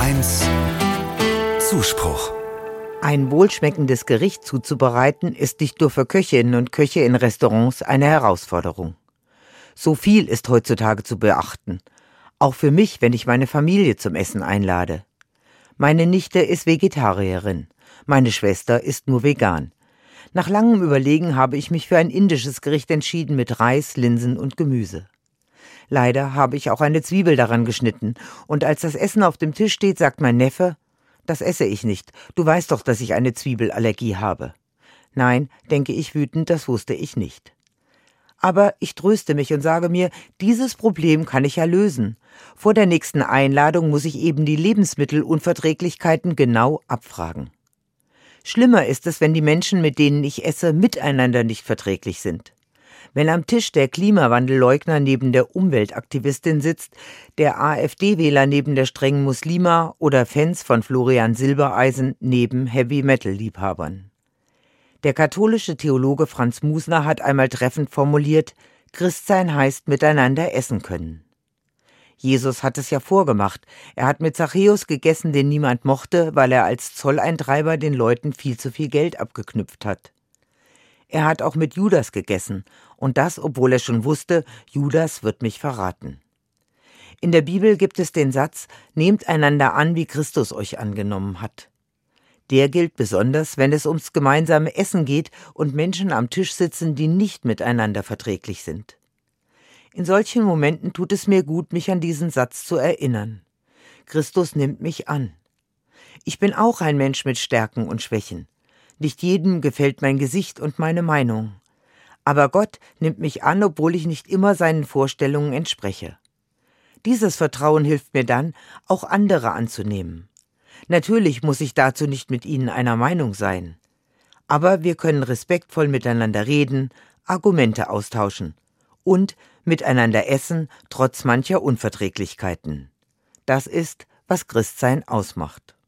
1 Zuspruch. Ein wohlschmeckendes Gericht zuzubereiten, ist nicht nur für Köchinnen und Köche in Restaurants eine Herausforderung. So viel ist heutzutage zu beachten. Auch für mich, wenn ich meine Familie zum Essen einlade. Meine Nichte ist Vegetarierin. Meine Schwester ist nur vegan. Nach langem Überlegen habe ich mich für ein indisches Gericht entschieden mit Reis, Linsen und Gemüse. Leider habe ich auch eine Zwiebel daran geschnitten, und als das Essen auf dem Tisch steht, sagt mein Neffe: „Das esse ich nicht. Du weißt doch, dass ich eine Zwiebelallergie habe." Nein, denke ich wütend, das wusste ich nicht. Aber ich tröste mich und sage mir, dieses Problem kann ich ja lösen. Vor der nächsten Einladung muss ich eben die Lebensmittelunverträglichkeiten genau abfragen. Schlimmer ist es, wenn die Menschen, mit denen ich esse, miteinander nicht verträglich sind. Wenn am Tisch der Klimawandelleugner neben der Umweltaktivistin sitzt, der AfD-Wähler neben der strengen Muslima oder Fans von Florian Silbereisen neben Heavy-Metal-Liebhabern. Der katholische Theologe Franz Musner hat einmal treffend formuliert: Christsein heißt miteinander essen können. Jesus hat es ja vorgemacht. Er hat mit Zachäus gegessen, den niemand mochte, weil er als Zolleintreiber den Leuten viel zu viel Geld abgeknüpft hat. Er hat auch mit Judas gegessen, und das, obwohl er schon wusste, Judas wird mich verraten. In der Bibel gibt es den Satz: Nehmt einander an, wie Christus euch angenommen hat. Der gilt besonders, wenn es ums gemeinsame Essen geht und Menschen am Tisch sitzen, die nicht miteinander verträglich sind. In solchen Momenten tut es mir gut, mich an diesen Satz zu erinnern. Christus nimmt mich an. Ich bin auch ein Mensch mit Stärken und Schwächen. Nicht jedem gefällt mein Gesicht und meine Meinung. Aber Gott nimmt mich an, obwohl ich nicht immer seinen Vorstellungen entspreche. Dieses Vertrauen hilft mir dann, auch andere anzunehmen. Natürlich muss ich dazu nicht mit ihnen einer Meinung sein. Aber wir können respektvoll miteinander reden, Argumente austauschen und miteinander essen, trotz mancher Unverträglichkeiten. Das ist, was Christsein ausmacht.